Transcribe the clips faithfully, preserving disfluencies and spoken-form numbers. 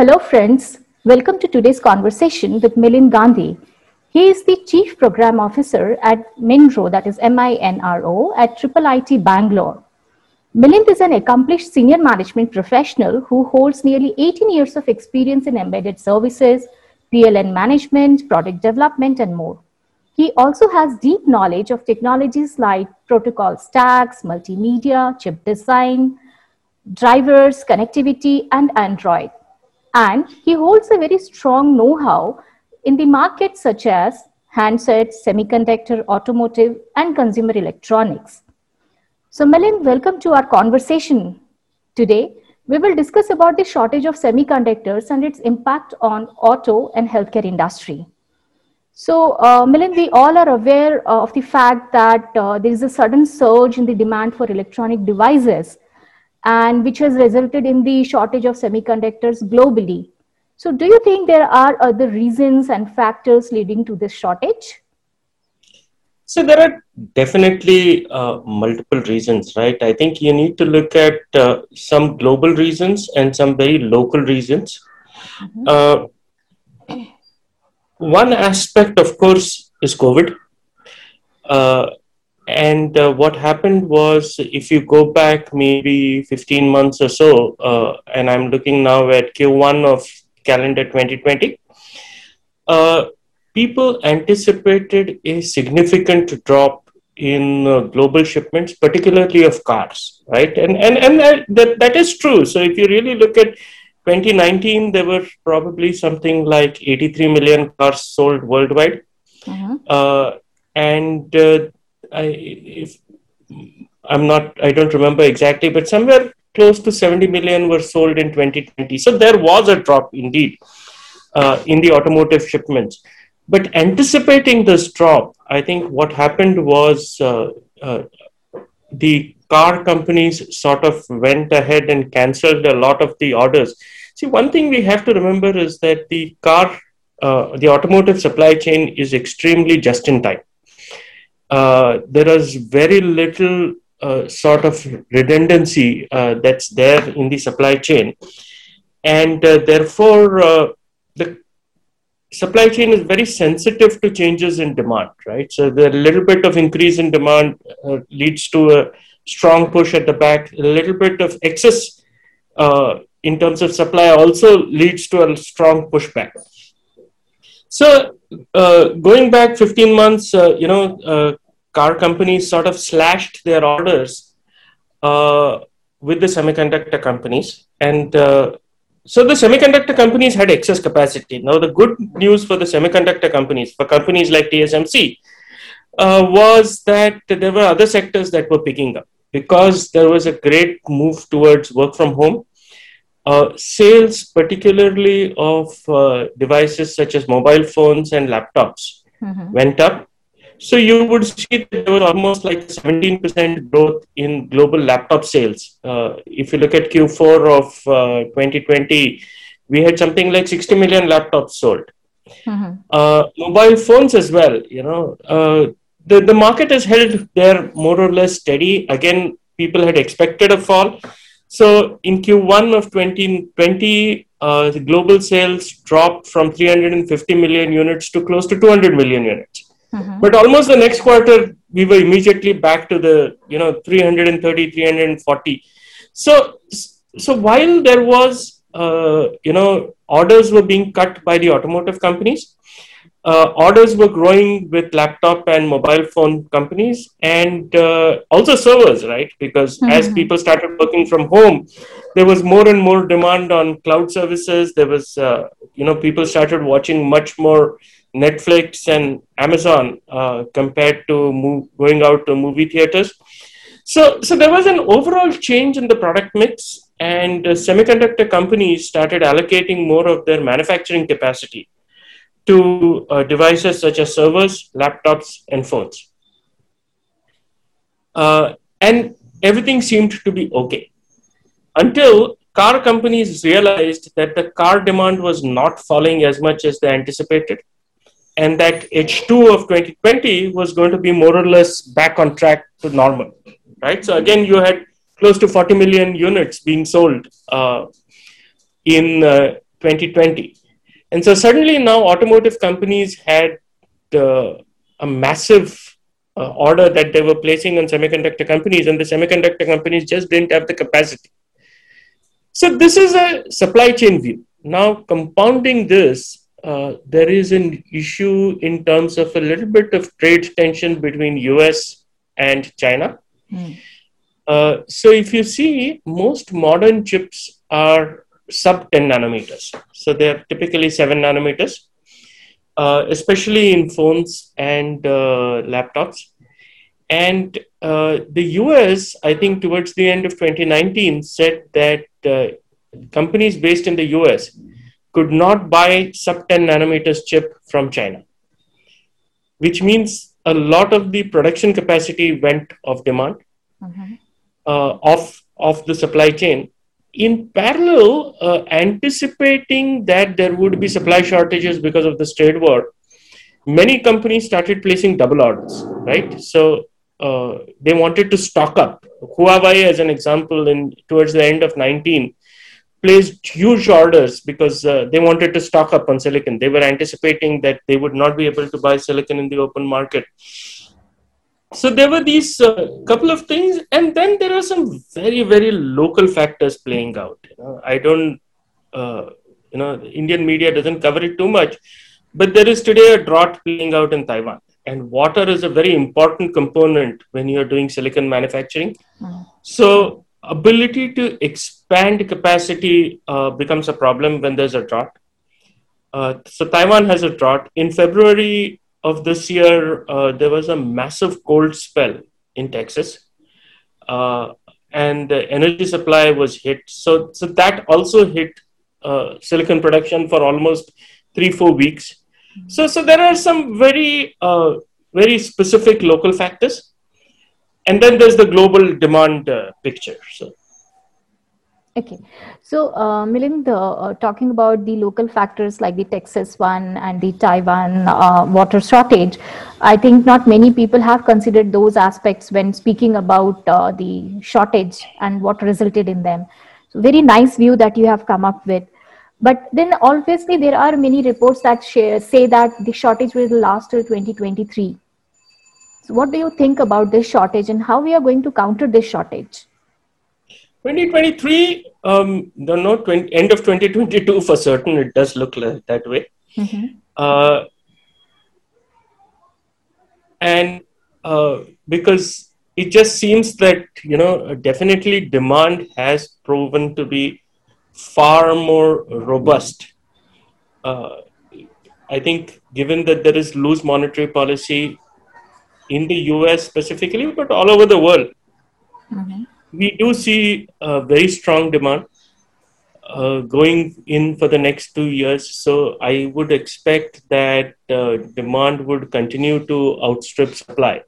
Hello, friends. Welcome to today's conversation with Milind Gandhi. He is the Chief Program Officer at MINRO, that is M I N R O, at Triple I T Bangalore. Milind is an accomplished senior management professional who holds nearly eighteen years of experience in embedded services, P L N management, product development, and more. He also has deep knowledge of technologies like protocol stacks, multimedia, chip design, drivers, connectivity, and Android. And he holds a very strong know-how in the markets such as handsets, semiconductor, automotive, and consumer electronics. So Milind, welcome to our conversation. Today, we will discuss about the shortage of semiconductors and its impact on auto and healthcare industry. So, uh, Milind, we all are aware of the fact that uh, there is a sudden surge in the demand for electronic devices, and which has resulted in the shortage of semiconductors globally. So do you think there are other reasons and factors leading to this shortage? So there are definitely uh, multiple reasons, right? I think you need to look at uh, some global reasons and some very local reasons. Mm-hmm. Uh, one aspect, of course, is COVID. Uh, And uh, what happened was, if you go back maybe fifteen months or so, uh, and I'm looking now at Q one of calendar twenty twenty, uh, people anticipated a significant drop in uh, global shipments, particularly of cars, right? And and and that, that is true. So if you really look at twenty nineteen, there were probably something like eighty-three million cars sold worldwide. Uh-huh. Uh, and uh, I, if I'm not, I don't remember exactly, but somewhere close to seventy million were sold in twenty twenty. So there was a drop indeed uh, in the automotive shipments. But anticipating this drop, I think what happened was uh, uh, the car companies sort of went ahead and canceled a lot of the orders. See, one thing we have to remember is that the car, uh, the automotive supply chain is extremely just in time. Uh, there is very little uh, sort of redundancy uh, that's there in the supply chain. And uh, therefore, uh, the supply chain is very sensitive to changes in demand, right? So the little bit of increase in demand uh, leads to a strong push at the back. A little bit of excess uh, in terms of supply also leads to a strong pushback. So uh, going back fifteen months, uh, you know, uh, car companies sort of slashed their orders uh, with the semiconductor companies. And uh, so the semiconductor companies had excess capacity. Now, the good news for the semiconductor companies, for companies like T S M C, uh, was that there were other sectors that were picking up because there was a great move towards work from home. Uh, sales, particularly of uh, devices such as mobile phones and laptops, mm-hmm. went up. So you would see that there was almost like seventeen percent growth in global laptop sales. Uh, if you look at Q four of uh, twenty twenty, we had something like sixty million laptops sold. Mm-hmm. Uh, mobile phones as well, you know, uh, the, the market has held there more or less steady. Again, people had expected a fall. So in Q one of twenty twenty, uh, the global sales dropped from three hundred fifty million units to close to two hundred million units. Mm-hmm. But almost the next quarter, we were immediately back to the, you know, three hundred thirty, three hundred forty. So, so while there was, uh, you know, orders were being cut by the automotive companies, uh, orders were growing with laptop and mobile phone companies, and uh, also servers, right? Because mm-hmm. as people started working from home, there was more and more demand on cloud services. There was, uh, you know, people started watching much more Netflix and Amazon uh, compared to move, going out to movie theaters. So, so there was an overall change in the product mix, and uh, semiconductor companies started allocating more of their manufacturing capacity to uh, devices such as servers, laptops, and phones. Uh, and everything seemed to be okay until car companies realized that the car demand was not falling as much as they anticipated, and that H two of twenty twenty was going to be more or less back on track to normal, right? So again, you had close to forty million units being sold uh, in uh, twenty twenty. And so suddenly now automotive companies had uh, a massive uh, order that they were placing on semiconductor companies, and the semiconductor companies just didn't have the capacity. So this is a supply chain view. Now, compounding this, uh, there is an issue in terms of a little bit of trade tension between U S and China. Mm. Uh, so if you see, most modern chips are sub ten nanometers. So they're typically seven nanometers, uh, especially in phones and uh, laptops. And uh, the U S, I think towards the end of twenty nineteen, said that uh, companies based in the U S could not buy sub ten nanometers chip from China, which means a lot of the production capacity went off demand, mm-hmm. uh, off, off the supply chain. In parallel, uh, anticipating that there would be supply shortages because of this trade war, many companies started placing double orders, right? So uh, they wanted to stock up. Huawei, as an example, in towards the end of nineteen, placed huge orders because uh, they wanted to stock up on silicon. They were anticipating that they would not be able to buy silicon in the open market. So there were these uh, couple of things, and then there are some very, very local factors playing out. You know, I don't, uh, you know, the Indian media doesn't cover it too much, but there is today a drought playing out in Taiwan, and water is a very important component when you are doing silicon manufacturing. Mm. So ability to expand capacity uh, becomes a problem when there's a drought. Uh, so Taiwan has a drought. In February of this year, uh, there was a massive cold spell in Texas, uh, and the energy supply was hit. So, so that also hit uh, silicon production for almost three, four weeks. So, so there are some very, uh, very specific local factors, and then there's the global demand uh, picture. So. Okay, so uh, Milind, uh, talking about the local factors like the Texas one and the Taiwan uh, water shortage, I think not many people have considered those aspects when speaking about uh, the shortage and what resulted in them. So very nice view that you have come up with. But then obviously there are many reports that share, say that the shortage will last till twenty twenty-three. So what do you think about this shortage and how we are going to counter this shortage? twenty twenty-three, um, no, no, twenty, end of twenty twenty-two for certain, it does look like that way. Mm-hmm. Uh, and uh, because it just seems that, you know, definitely demand has proven to be far more robust. Uh, I think given that there is loose monetary policy in the U S specifically, but all over the world, mm-hmm. we do see a very strong demand uh, going in for the next two years. So I would expect that uh, demand would continue to outstrip supply.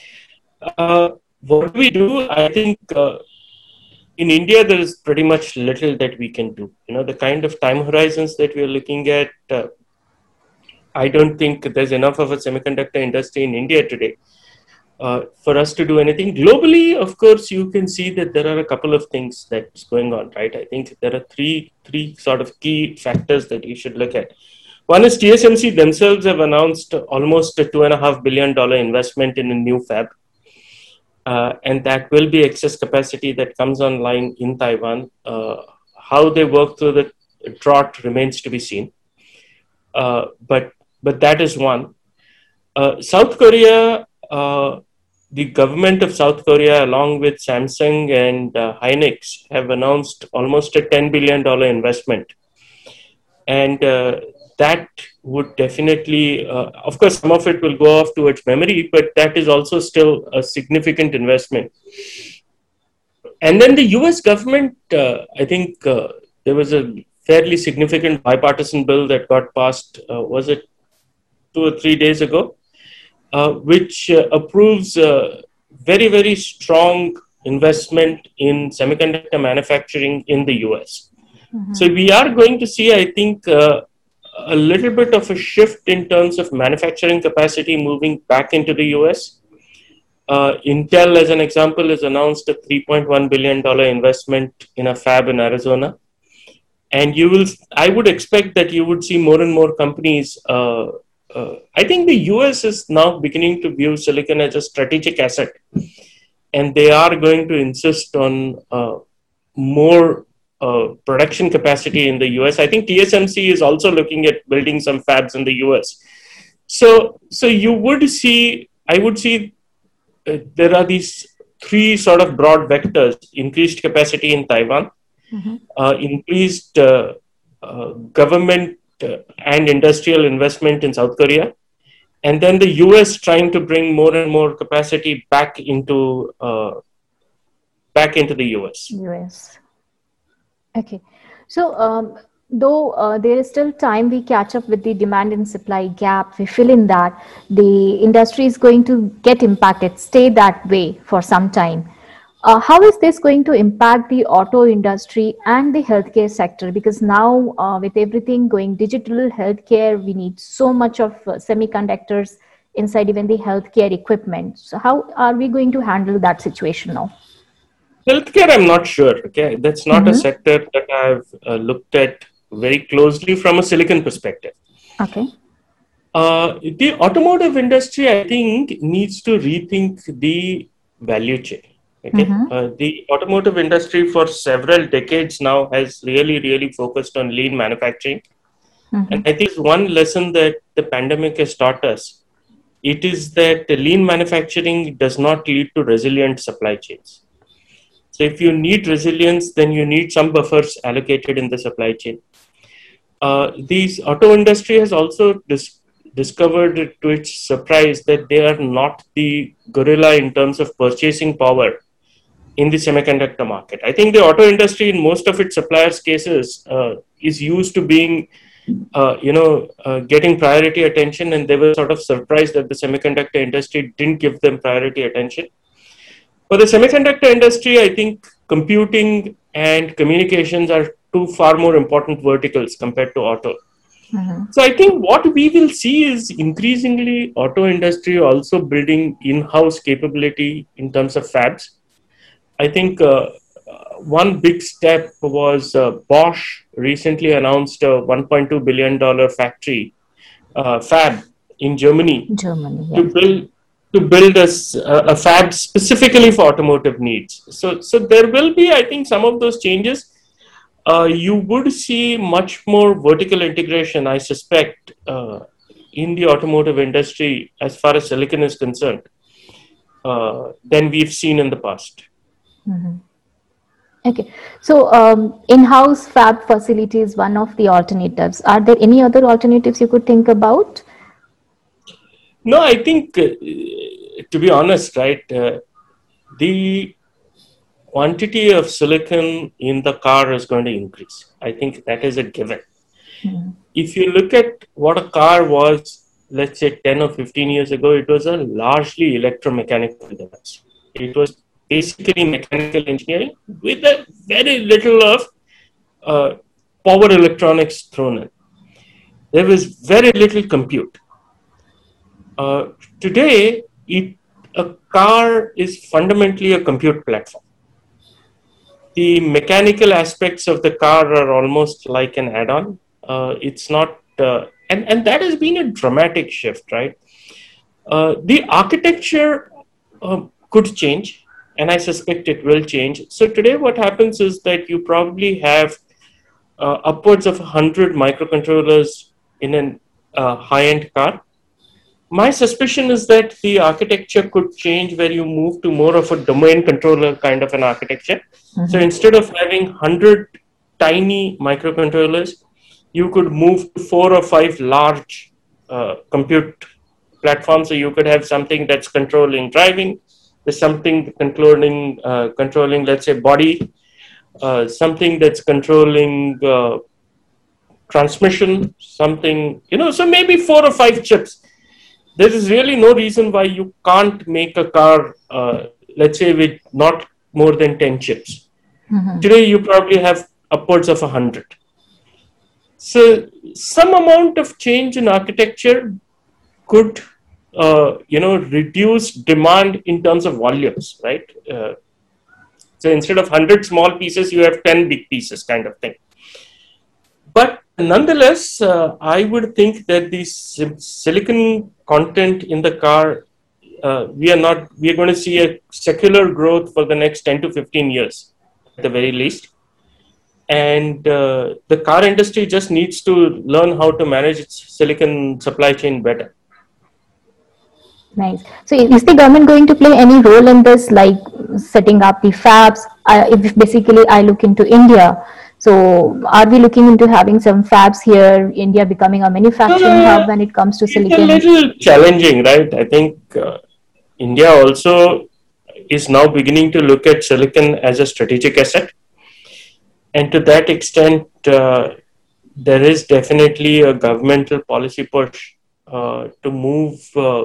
Uh, what do we do? I think uh, in India, there is pretty much little that we can do. You know, the kind of time horizons that we are looking at, uh, I don't think there's enough of a semiconductor industry in India today uh, for us to do anything. Globally, of course, you can see that there are a couple of things that's going on, right? I think there are three, three sort of key factors that you should look at. One is T S M C themselves have announced almost a two and a half billion dollar investment in a new fab. Uh, and that will be excess capacity that comes online in Taiwan. Uh, how they work through the drought remains to be seen. Uh, but but that is one. Uh, South Korea, uh, the government of South Korea, along with Samsung and uh, Hynix, have announced almost a ten billion dollar investment. And uh, that would definitely, uh, of course, some of it will go off towards memory, but that is also still a significant investment. And then the U S government, uh, I think uh, there was a fairly significant bipartisan bill that got passed, uh, was it two or three days ago, uh, which uh, approves uh, very, very strong investment in semiconductor manufacturing in the U S. Mm-hmm. So we are going to see, I think, uh, a little bit of a shift in terms of manufacturing capacity moving back into the U S. Uh, Intel, as an example, has announced a three point one billion dollar investment in a fab in Arizona. and you will, I would expect that you would see more and more companies. Uh, uh, I think the U S is now beginning to view silicon as a strategic asset, and they are going to insist on uh, more uh, production capacity in the U S. I think T S M C is also looking at building some fabs in the U S. So, so you would see, I would see, uh, there are these three sort of broad vectors: increased capacity in Taiwan, Mm-hmm. uh, increased uh, uh, government uh, and industrial investment in South Korea, and then the U S trying to bring more and more capacity back into uh, back into the U S. U S. Okay. So, um, though uh, there is still time we catch up with the demand and supply gap, we fill in that, the industry is going to get impacted, stay that way for some time. Uh, how is this going to impact the auto industry and the healthcare sector? Because now, uh, with everything going digital, healthcare, we need so much of uh, semiconductors inside even the healthcare equipment. So, how are we going to handle that situation now? Healthcare, I'm not sure. Okay, that's not a Mm-hmm. sector that I've uh, looked at very closely from a silicon perspective. Okay. Uh, the automotive industry, I think, needs to rethink the value chain. Okay, Mm-hmm. uh, the automotive industry for several decades now has really, really focused on lean manufacturing, and Mm-hmm. I think one lesson that the pandemic has taught us, it is that the lean manufacturing does not lead to resilient supply chains. So if you need resilience, then you need some buffers allocated in the supply chain. Uh, these auto industry has also dis- discovered to its surprise that they are not the gorilla in terms of purchasing power in the semiconductor market. I think the auto industry, in most of its suppliers' cases, uh, is used to being, uh, you know, uh, getting priority attention, and they were sort of surprised that the semiconductor industry didn't give them priority attention. For the semiconductor industry, I think computing and communications are two far more important verticals compared to auto. Mm-hmm. So I think what we will see is increasingly auto industry also building in-house capability in terms of fabs. I think uh, uh, one big step was uh, Bosch recently announced a one point two billion dollar factory uh, fab in Germany Germany, to yes. build to build a, s- a- a fab specifically for automotive needs. So so there will be, I think, some of those changes. Uh, you would see much more vertical integration, I suspect, uh, in the automotive industry as far as silicon is concerned, uh, than we've seen in the past. Mm-hmm. Okay. So, um, in-house fab facility is one of the alternatives. Are there any other alternatives you could think about? No, I think, uh, to be honest, right, uh, the quantity of silicon in the car is going to increase. I think that is a given. Mm-hmm. If you look at what a car was, let's say ten or fifteen years ago, it was a largely electromechanical device. It was basically mechanical engineering with a very little of uh, power electronics thrown in. There was very little compute. Uh, today, it, a car is fundamentally a compute platform. The mechanical aspects of the car are almost like an add-on. Uh, it's not, uh, and and that has been a dramatic shift, right? Uh, the architecture uh, could change, and I suspect it will change. So today, what happens is that you probably have uh, upwards of one hundred microcontrollers in an uh, high-end car. My suspicion is that the architecture could change where you move to more of a domain controller kind of an architecture. So Mm-hmm. instead of having one hundred tiny microcontrollers, you could move to four or five large uh, compute platforms. So you could have something that's controlling driving, there's something controlling, uh, controlling, let's say, body, uh, something that's controlling uh, transmission, something, you know, so maybe four or five chips. There is really no reason why you can't make a car, uh, let's say, with not more than ten chips. Mm-hmm. Today, you probably have upwards of one hundred. So, some amount of change in architecture could, uh, you know, reduce demand in terms of volumes, right? Uh, so, instead of one hundred small pieces, you have ten big pieces kind of thing. Nonetheless, uh, I would think that the sim- silicon content in the car, uh, we are not, we are going to see a secular growth for the next ten to fifteen years at the very least. And uh, the car industry just needs to learn how to manage its silicon supply chain better. Nice. So is the government going to play any role in this, like setting up the fabs? Uh, if basically I look into India, so are we looking into having some fabs here, India becoming a manufacturing Uh, hub when it comes to it's a silicon? little challenging, right? I think uh, India also is now beginning to look at silicon as a strategic asset. And to that extent, uh, there is definitely a governmental policy push uh, to move uh,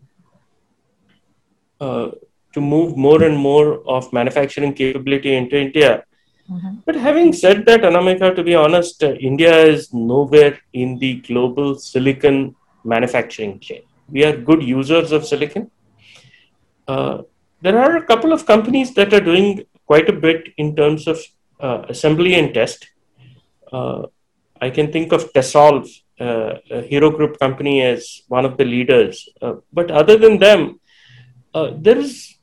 uh, to move more and more of manufacturing capability into India. Mhm. But having said that, Anamika, to be honest, uh, India is nowhere in the global silicon manufacturing chain. We are good users of silicon. Uh, there are a couple of companies that are doing quite a bit in terms of uh, assembly and test. Uh, I can think of Tessolve, uh, a Hero Group company, as one of the leaders. Uh, but other than them, uh, there is,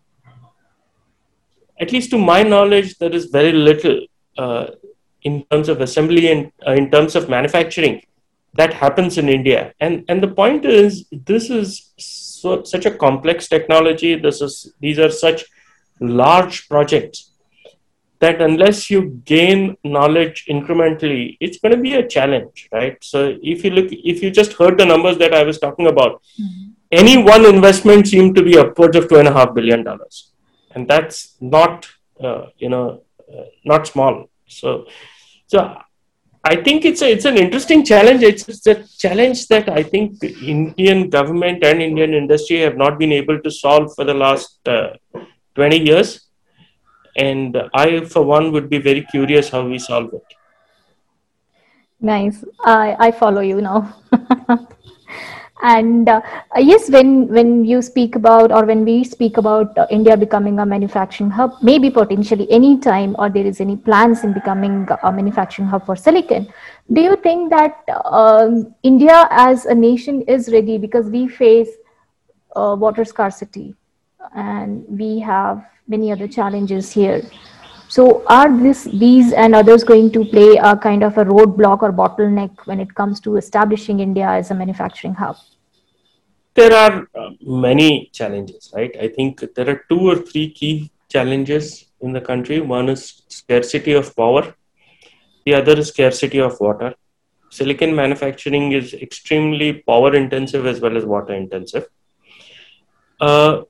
at least to my knowledge, there is very little uh, in terms of assembly and uh, in terms of manufacturing that happens in India. And and the point is, this is so, such a complex technology. This is these are such large projects that unless you gain knowledge incrementally, it's going to be a challenge, right? So if you look, if you just heard the numbers that I was talking about, Mhm. any one investment seemed to be upwards of two and a half billion dollars, and that's not, uh, you know, uh, not small. So, so I think it's a, it's an interesting challenge. It's, it's a challenge that I think the Indian government and Indian industry have not been able to solve for the last uh, twenty years. And I, for one, would be very curious how we solve it. Nice. I I follow you now. And uh, uh, yes, when when you speak about, or when we speak about uh, India becoming a manufacturing hub, maybe potentially any time, or there is any plans in becoming a manufacturing hub for silicon, do you think that um, India as a nation is ready, because we face uh, water scarcity and we have many other challenges here? So are this these and others going to play a kind of a roadblock or bottleneck when it comes to establishing India as a manufacturing hub? There are uh, many challenges, right? I think there are two or three key challenges in the country. One is scarcity of power, the other is scarcity of water. Silicon manufacturing is extremely power intensive as well as water intensive. Uh,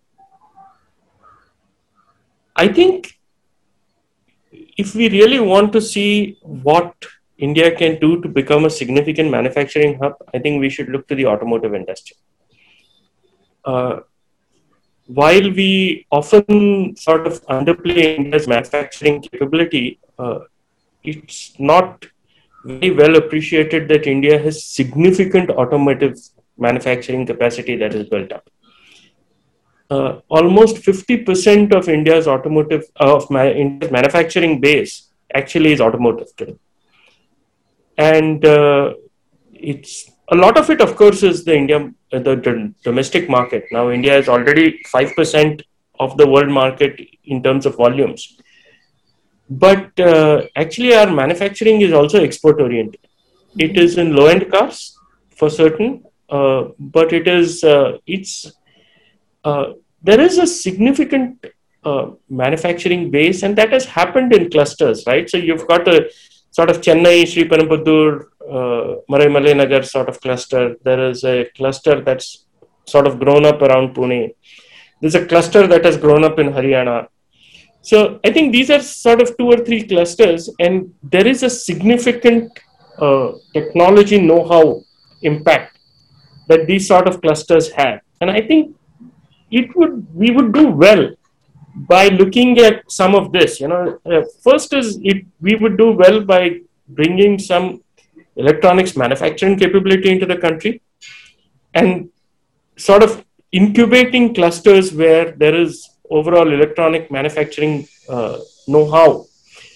I think if we really want to see what India can do to become a significant manufacturing hub, I think we should look to the automotive industry. Uh, while we often sort of underplay India's manufacturing capability, uh, it's not very well appreciated that India has significant automotive manufacturing capacity that is built up. Uh, almost fifty percent of India's automotive uh, of my India's manufacturing base actually is automotive today, and uh, it's a lot of it, of course, is the India uh, the, the domestic market. Now, India is already five percent of the world market in terms of volumes, but uh, actually, our manufacturing is also export oriented. It is in low end cars for certain, uh, but it is uh, it's uh, there is a significant uh, manufacturing base, and that has happened in clusters, right? So you've got a sort of Chennai, Sri Perumbudur, uh, Marai Nagar sort of cluster. There is a cluster that's sort of grown up around Pune. There's a cluster that has grown up in Haryana. So I think these are sort of two or three clusters, and there is a significant uh, technology know-how impact that these sort of clusters have. And I think it would we would do well by looking at some of this. You know, uh, first is it we would do well by bringing some electronics manufacturing capability into the country and sort of incubating clusters where there is overall electronic manufacturing uh, know-how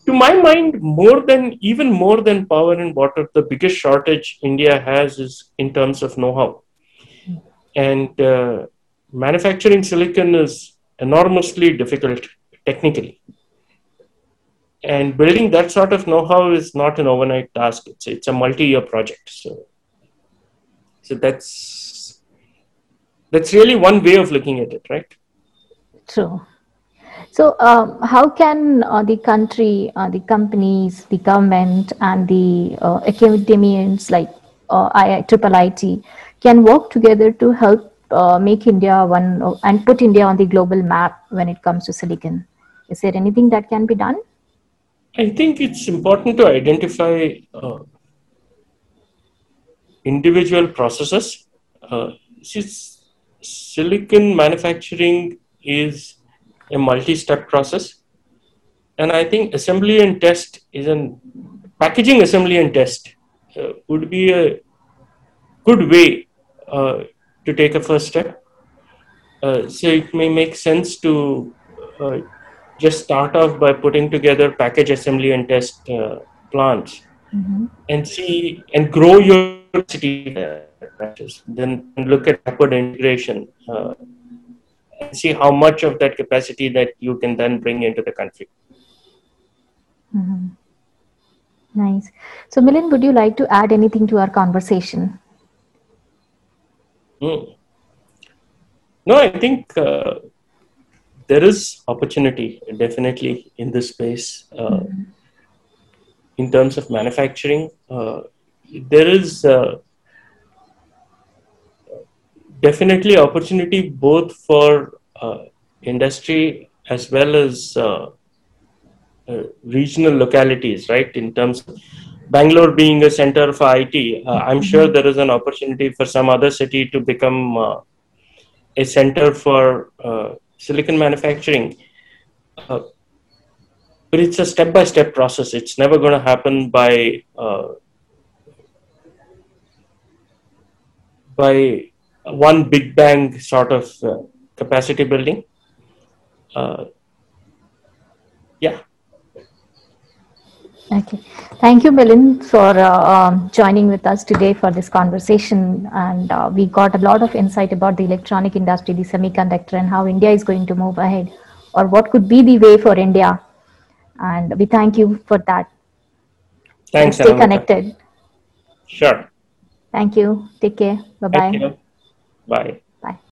to my mind, more than even more than power and water, the biggest shortage India has is in terms of know-how. And uh, manufacturing silicon is enormously difficult technically. And building that sort of know-how is not an overnight task. It's it's a multi-year project. So, so that's that's really one way of looking at it, right? True. So, um, how can uh, the country, uh, the companies, the government, and the uh, academians like uh, I I, triple I T can work together to help uh, make India one of- and put India on the global map when it comes to silicon? Is there anything that can be done? I think it's important to identify uh, individual processes. Uh, since silicon manufacturing is a multi-step process, and I think assembly and test is an packaging assembly and test uh, would be a good way uh, to take a first step. Uh, so it may make sense to uh, just start off by putting together package assembly and test uh, plants and see and grow your capacity there. Then look at backward integration uh, and see how much of that capacity that you can then bring into the country. Nice. So, Milind, would you like to add anything to our conversation? Hmm. No, I think uh, there is opportunity definitely in this space. Uh, in terms of manufacturing, uh, there is uh, definitely opportunity both for uh, industry as well as uh, uh, regional localities, right? In terms of Bangalore being a center for I T, uh, I'm sure there is an opportunity for some other city to become uh, a center for uh, silicon manufacturing. Uh, but it's a step-by-step process. It's never going to happen by uh, by one big bang sort of uh, capacity building. Uh, yeah. Okay. Thank you, Milind, for uh, um, joining with us today for this conversation. And uh, we got a lot of insight about the electronic industry, the semiconductor, and how India is going to move ahead, or what could be the way for India. And we thank you for that. We'll Thanks, stay Anamika. connected. Sure. Thank you. Take care. Thank Bye-bye. you. Bye. Bye.